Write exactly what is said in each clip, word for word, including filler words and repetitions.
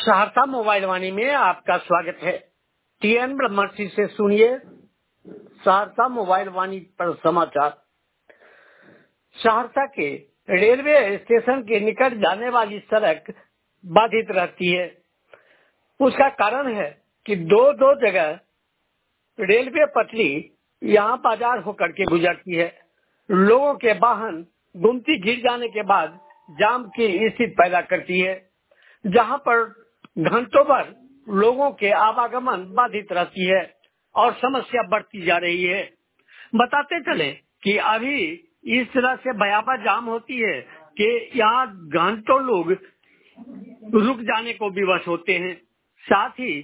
Saharsa mobile वाणी में आपका स्वागत है। टीएन ब्रह्मर्षि से सुनिए सहरसा मोबाइल वाणी पर समाचार। सहरसा के रेलवे स्टेशन के निकट जाने वाली सड़क बाधित रहती है। उसका कारण है कि दो दो जगह रेलवे पटरी यहाँ बाजार होकर के गुजरती है। लोगों के वाहन गुमती गिर जाने के बाद जाम की स्थिति पैदा करती है, जहाँ पर घंटों भर लोगों के आवागमन बाधित रहती है और समस्या बढ़ती जा रही है। बताते चले कि अभी इस तरह से भयावह जाम होती है कि यहाँ घंटों लोग रुक जाने को विवश होते हैं। साथ ही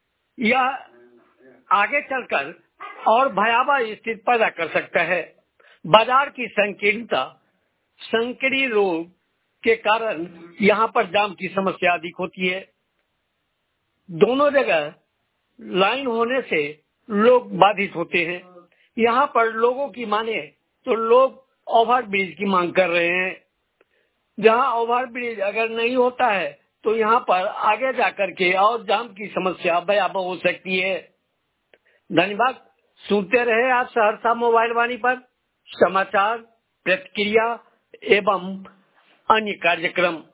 यह आगे चलकर और भयावह स्थिति पैदा कर सकता है। बाजार की संकीर्णता, संकरी रोग के कारण यहाँ पर जाम की समस्या अधिक होती है। दोनों जगह लाइन होने से लोग बाधित होते हैं। यहाँ पर लोगों की माने तो लोग ओवर ब्रिज की मांग कर रहे हैं। जहाँ ओवर ब्रिज अगर नहीं होता है तो यहाँ पर आगे जाकर के और जाम की समस्या भयावह हो सकती है। धन्यवाद। सुनते रहे आज सहरसा मोबाइल वाणी पर समाचार, प्रतिक्रिया एवं अन्य कार्यक्रम।